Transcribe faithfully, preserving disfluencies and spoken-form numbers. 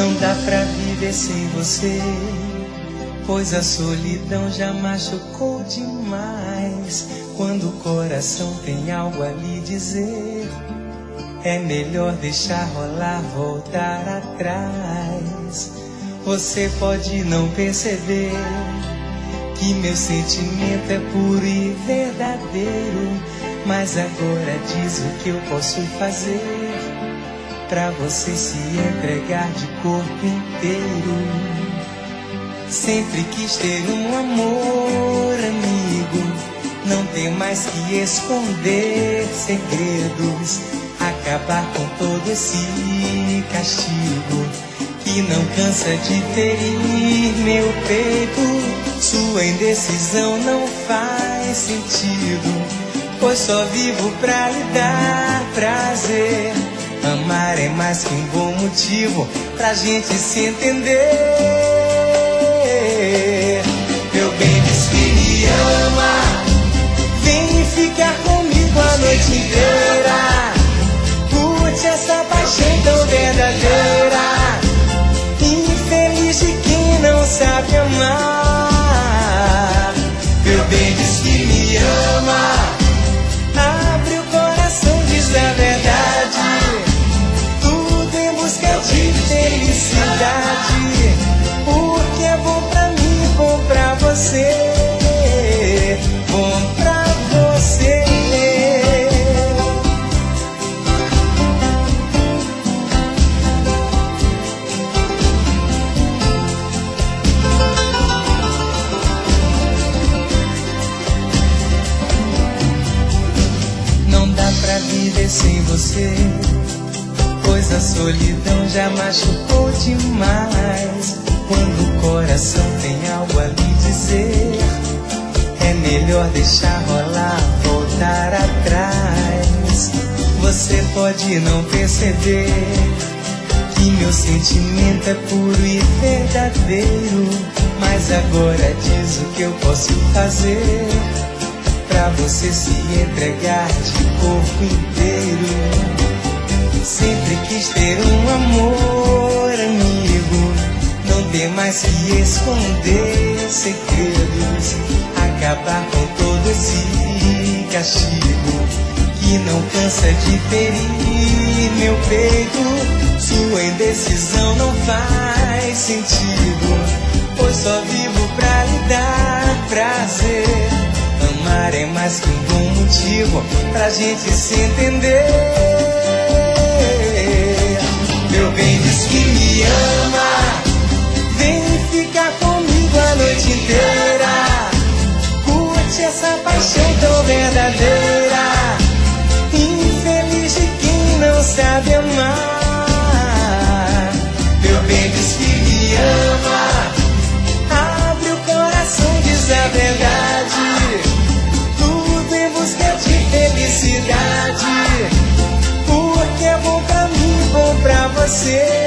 Não dá pra viver sem você, pois a solidão já machucou demais. Quando o coração tem algo a lhe dizer, é melhor deixar rolar, voltar atrás. Você pode não perceber que meu sentimento é puro e verdadeiro, mas agora diz o que eu posso fazer pra você se entregar de corpo inteiro. Sempre quis ter um amor, amigo, não ter mais que esconder segredos, acabar com todo esse castigo que não cansa de ferir meu peito. Sua indecisão não faz sentido, pois só vivo pra lhe dar prazer. Amar é mais que um bom motivo pra gente se entender. Meu bem, diz que me ama, vem ficar comigo a noite inteira. Curte essa paixão tão verdadeira, infeliz de quem não sabe amar. Meu bem, diz que me ama, abre o coração, diz a verdade, tudo em busca de felicidade, porque é bom pra mim, bom pra você, bom pra você. Não dá pra viver sem você, pois a solidão já machucou demais. Quando o coração tem algo a lhe dizer, é melhor deixar rolar, voltar atrás. Você pode não perceber que meu sentimento é puro e verdadeiro, mas agora diz o que eu posso fazer pra você se entregar de corpo inteiro. Sempre quis ter um amor, amigo, não ter mais que esconder segredos, acabar com todo esse castigo que não cansa de ferir meu peito. Sua indecisão não faz sentido, pois só vivo pra lhe dar prazer. Amar é mais que um bom motivo pra gente se entender. Meu bem, diz que me ama, vem ficar comigo a noite inteira. Curte essa paixão tão verdadeira, infeliz de quem não sabe amar. Meu bem, diz que me ama, abre o coração, diz a verdade, tudo em busca de felicidade, porque é bom pra mim, bom pra você.